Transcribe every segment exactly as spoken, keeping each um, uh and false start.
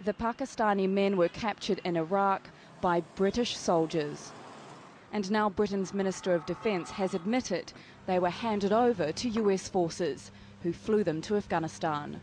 The Pakistani men were captured in Iraq by British soldiers. And now Britain's Minister of Defence has admitted they were handed over to U S forces, who flew them to Afghanistan.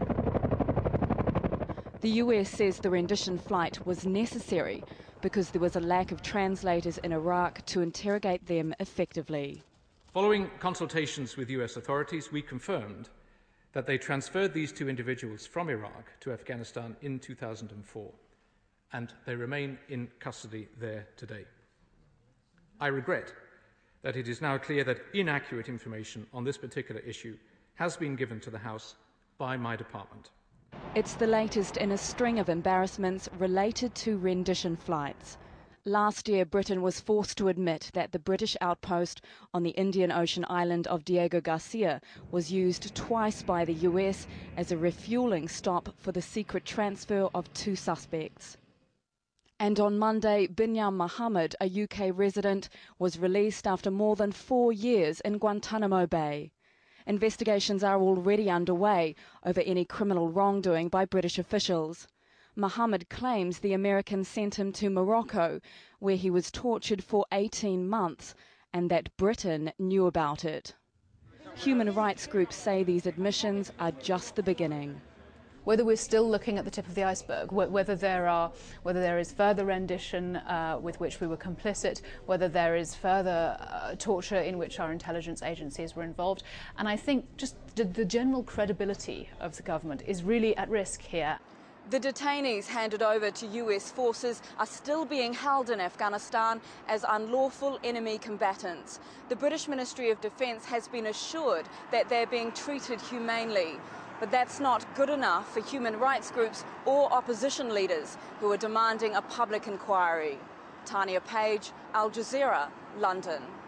The U S says the rendition flight was necessary because there was a lack of translators in Iraq to interrogate them effectively. Following consultations with U S authorities, we confirmed that they transferred these two individuals from Iraq to Afghanistan in two thousand four, and they remain in custody there today. I regret that it is now clear that inaccurate information on this particular issue has been given to the House by my department. It's the latest in a string of embarrassments related to rendition flights. Last year, Britain was forced to admit that the British outpost on the Indian Ocean island of Diego Garcia was used twice by the U S as a refuelling stop for the secret transfer of two suspects. And on Monday, Binyam Mohammed, a U K resident, was released after more than four years in Guantanamo Bay. Investigations are already underway over any criminal wrongdoing by British officials. Mohammed claims the Americans sent him to Morocco, where he was tortured for eighteen months, and that Britain knew about it. Human rights groups say these admissions are just the beginning. Whether we're still looking at the tip of the iceberg, whether there are, whether there is further rendition uh, with which we were complicit, whether there is further uh, torture in which our intelligence agencies were involved, and I think just the, the general credibility of the government is really at risk here. The detainees handed over to U S forces are still being held in Afghanistan as unlawful enemy combatants. The British Ministry of Defence has been assured that they're being treated humanely. But that's not good enough for human rights groups or opposition leaders who are demanding a public inquiry. Tania Page, Al Jazeera, London.